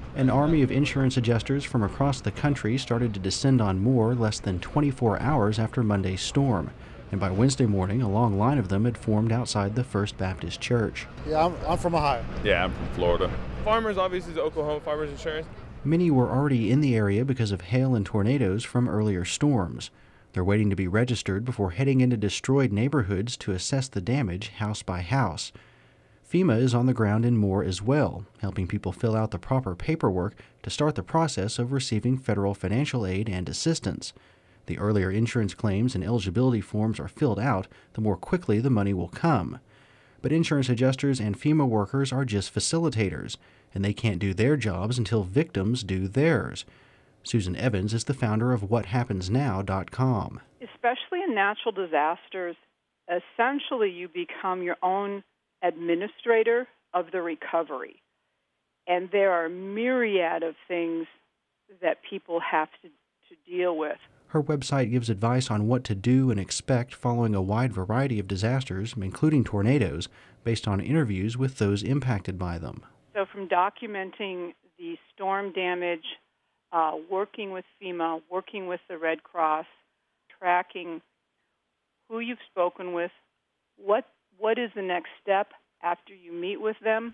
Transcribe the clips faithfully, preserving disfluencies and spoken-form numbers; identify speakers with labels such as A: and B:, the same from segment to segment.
A: An army of insurance adjusters from across the country started to descend on Moore less than twenty-four hours after Monday's storm. And by Wednesday morning, a long line of them had formed outside the First Baptist Church.
B: Yeah, I'm, I'm from Ohio.
C: Yeah, I'm from Florida. Farmers, obviously, is Oklahoma Farmers Insurance.
A: Many were already in the area because of hail and tornadoes from earlier storms. They're waiting to be registered before heading into destroyed neighborhoods to assess the damage house by house. FEMA is on the ground in Moore as well, helping people fill out the proper paperwork to start the process of receiving federal financial aid and assistance. The earlier insurance claims and eligibility forms are filled out, the more quickly the money will come. But insurance adjusters and FEMA workers are just facilitators, and they can't do their jobs until victims do theirs. Susan Evans is the founder of what happens now dot com.
D: Especially in natural disasters, essentially you become your own administrator of the recovery. And there are myriad of things that people have to, to deal with.
A: Her website gives advice on what to do and expect following a wide variety of disasters, including tornadoes, based on interviews with those impacted by them.
D: So from documenting the storm damage, uh, working with FEMA, working with the Red Cross, tracking who you've spoken with, what what is the next step after you meet with them.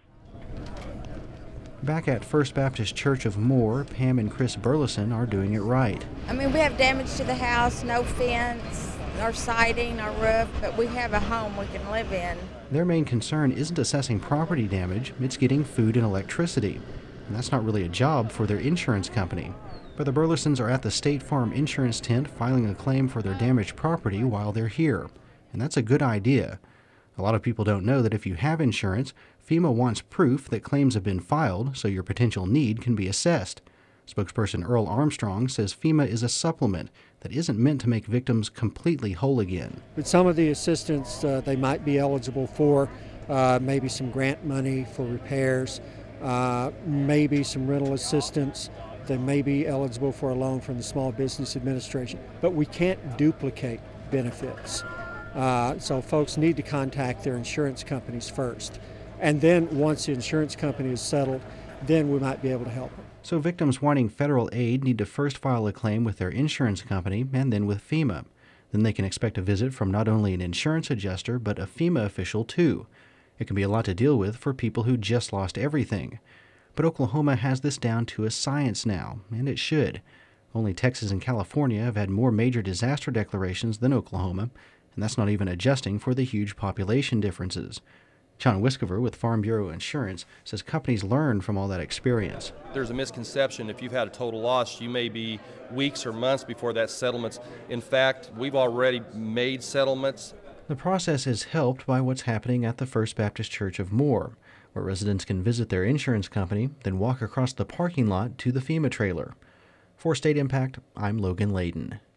A: Back at First Baptist Church of Moore, Pam and Chris Burleson are doing it right.
E: I mean, we have damage to the house, no fence, our siding, our roof, but we have a home we can live in.
A: Their main concern isn't assessing property damage, it's getting food and electricity. And that's not really a job for their insurance company. But the Burlesons are at the State Farm insurance tent filing a claim for their damaged property while they're here. And that's a good idea. A lot of people don't know that if you have insurance, FEMA wants proof that claims have been filed so your potential need can be assessed. Spokesperson Earl Armstrong says FEMA is a supplement that isn't meant to make victims completely whole again.
F: But some of the assistance uh, they might be eligible for, uh, maybe some grant money for repairs, uh, maybe some rental assistance. They may be eligible for a loan from the Small Business Administration. But we can't duplicate benefits. Uh, so folks need to contact their insurance companies first. And then once the insurance company is settled, then we might be able to help them.
A: So victims wanting federal aid need to first file a claim with their insurance company and then with FEMA. Then they can expect a visit from not only an insurance adjuster, but a FEMA official too. It can be a lot to deal with for people who just lost everything. But Oklahoma has this down to a science now, and it should. Only Texas and California have had more major disaster declarations than Oklahoma, and that's not even adjusting for the huge population differences. John Wiskover with Farm Bureau Insurance says companies learn from all that experience.
G: There's a misconception if you've had a total loss, you may be weeks or months before that settlement's. In fact, we've already made settlements.
A: The process is helped by what's happening at the First Baptist Church of Moore, where residents can visit their insurance company, then walk across the parking lot to the FEMA trailer. For State Impact, I'm Logan Layden.